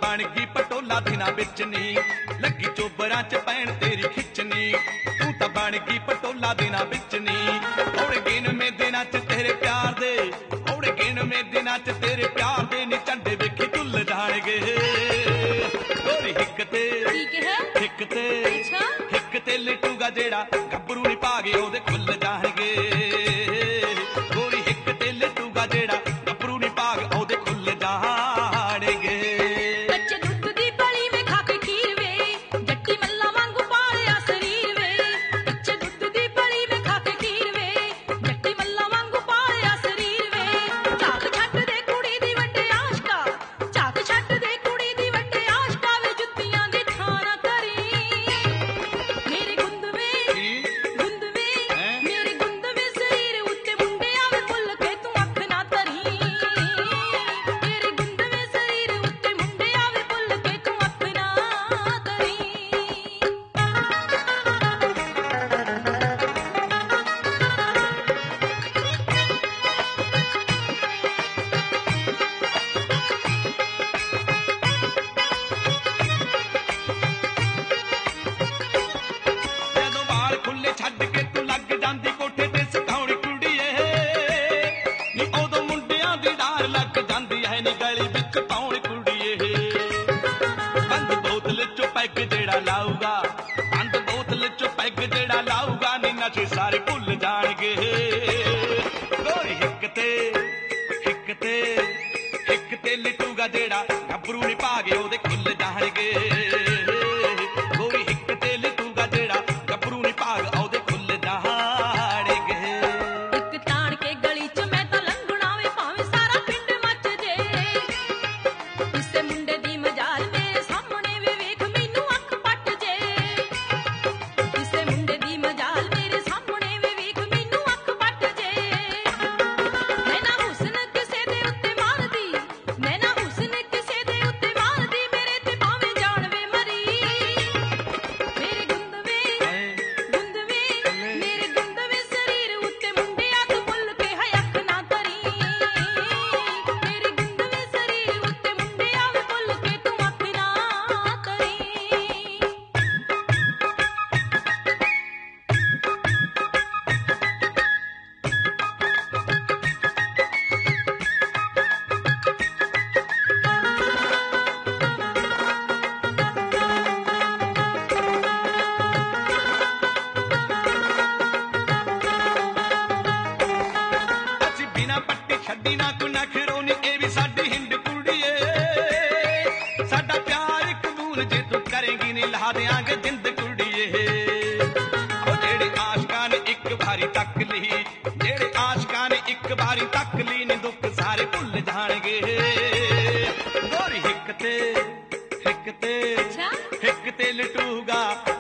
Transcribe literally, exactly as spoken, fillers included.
बन गई पटोला दिना बिच नी लगी चोबरां च पैण तेरी खिचनी तू तां बन गई पटोला दिना बिच नी थोड़े गिन में दिनां च तेरे प्यार दे थोड़े गिन में दिनां च तेरे प्यार दे नी झंडे वेखी झुल जाणगे गोरी हिक ते हिक ते हिक ते लिटूगा जेड़ा गब्बरू नी भागे ओदे खुल जाणगे गोरी हिक ते लिटूगा जेड़ा गब्बरू नी भाग ओदे खुल जाणगे कच्चे दुध दी बली में खा के खीर वे जट्टी मल्ला वांगू पालिया शरीर वे कच्चे दुध दी बली में खा के खीर वे जट्टी मल्ला वांगू पालिया शरीर वे झाक छੱਡ दे कुड़ी दी वड्डे आशका झाक छੱਡ दे कुड़ी दी वड्डे आशका वे जुੱਤੀਆਂ ਦੀ ਖਾਣਾ ਕਰੀ ਮੇਰੇ ਗੁੰਦ ਵੇ ਗੁੰਦ ਵੇ ਮੇਰੇ ਗੁੰਦ ਵੇ शरीर ਉੱਤੇ ਮੁੰਡਿਆਂ ਵੇ ਭੁੱਲ ਕੇ ਤੂੰ ਅੱਖ ਨਾ ਧਰੀ ਮੇਰੇ ਗੁੰਦ ਵੇ शरीर ਉੱਤੇ ਮੁੰਡਿਆਂ ਵੇ ਭੁੱਲ ਕੇ ਤੂੰ ਅੱਖ ਨਾ ਧਰੀ ਜਦੋਂ ਵਾਲ ਖੁੱਲੇ ਛੱਡ ਕੇ ਤੂੰ ਲੱਗ ਜਾਂਦੀ ਕੋਠੇ ਤੇ ਸਿਖਾਉਣੀ ਕੁੜੀਏ ਨੀ ਉਦੋਂ ਮੁੰਡਿਆਂ ਦੀ ਡਾਰ ਲੱਗ ਜਾਂਦੀ ਐ ਨੀ ਗਲੀ ਵਿੱਚ ਪਾਉਣ ਕੁੜੀਏ ਬੰਦ ਬੋਤਲ ਚੋਂ ਪੈਗ ਜਿਹੜਾ ਲਾਊਗਾ ਬੰਦ ਬੋਤਲ ਚੋਂ ਪੈਗ ਜਿਹੜਾ ਲਾਊਗਾ ਨੀ ਨਸ਼ੇ ਸਾਰੇ ਭੁੱਲ ਜਾਣਗੇ ਗੋਰੀ ਹਿੱਕ ਤੇ ਹਿੱਕ ਤੇ ਹਿੱਕ ਤੇ ਲਿਟੂਗਾ ਜਿਹੜਾ ਗੱਭਰੂ ਨੀ ਭਾਗੇ ਉਹਦੇ ਖੁੱਲ ਜਾਣਗੇ ਗੋਰੀ ਹਿੱਕ ਤੇ ਲਿਟੂਗਾ ਜਿਹੜਾ ਗੱਭਰੂ ਨੀ ਭਾਗ ਉਹਦੇ ਖੁੱਲ ਜਾਣਗੇ ਇੱਕ ਤਾਣ ਕੇ ਗਲੀ ਚ ਮੈਂ ਤਾਂ ਲੰਘਣਾ ਵੇ ਭਾਵੇਂ ਸਾਰਾ ਪਿੰਡ ਮੱਚ ਜੇ ਕਿਸੇ ਮੁੰਡੇ ਦੀ ਮਜਾਲ ਮੇਰੇ ਸਾਹਮਣੇ ਵੇ ਵੇਖ ਮੈਨੂੰ ਅੱਖ ਪੱਟ ਜੇ ਕਿਸੇ ਮੁੰਡੇ ਦੀ ਮਜਾਲ ਮੇਰੇ ਸਾਹਮਣੇ ਵੇ ਵੇਖ ਮੈਨੂੰ ਅੱਖ ਪੱਟ ਜੇ ਮੈਂ ਨਾ ਹੁਸਨ ਕਿਸੇ ਦੇ ਉੱਤੇ ਮਾਰਦੀ ਮੈਂ ਨਾ ਹੁਸਨ ਕਿਸੇ ਦੇ ਉੱਤੇ ਮਾਰਦੀ ਮੇਰੇ ਤੇ ਭਾਵੇਂ ਜਾਣ ਵੇ ਮਰੀ ਮੇਰੇ ਗੁੰਦ ਵੇ ਗੁੰਦ ਵੇ ਮੇਰੇ ਗੁੰਦ ਵੇ शरीर ਉੱਤੇ ਮੁੰਡਿਆਂ ਤੋਂ ਭੁੱਲ ਕੇ ਹੈ ਅੱਖ ਨਾ ਧਰੀ ਮੇਰੇ ਗੁੰਦ ਵੇ शरीर ਉੱਤੇ ਮੁੰਡਿਆਂ ਵੇ ਭੁੱਲ ਕੇ ਤੂੰ ਅੱਖ ਨਾ ਧਰੀ ਅਸੀਂ ਬਿਨਾ ਪੱਟੀ ਛੱਡੀ ਨਾ ਕੋਈ ਨਖਰੋ ਨੀ ਇਹ ਵੀ ਸਾਡੀ ਹਿੰਦ ਕੁੜੀਏ ਸਾਡਾ ਪਿਆਰ ਇੱਕ ਬੂਲ ਜੇ ਤੂੰ ਕਰੇਂਗੀ ਨੀ ਲਾ ਦਿਆਂਗੇ ਜਿੰਦ ਕੁੜੀਏ ਉਹ ਜਿਹੜੇ ਆਸ਼ਕਾਂ ਨੇ ਇੱਕ ਵਾਰੀ ਤੱਕ ਲਈ ਜਿਹੜੇ ਆਸ਼ਕਾਂ ਨੇ ਇੱਕ ਵਾਰੀ ਤੱਕ ਲਈ ਨੀ ਦੁੱਖ ਸਾਰੇ ਭੁੱਲ ਜਾਣਗੇ ਗੋਰੀ ਹਿੱਕ ਤੇ ਹਿੱਕ ਤੇ ਅੱਛਾ ਹਿੱਕ ਤੇ ਲਟੂਗਾ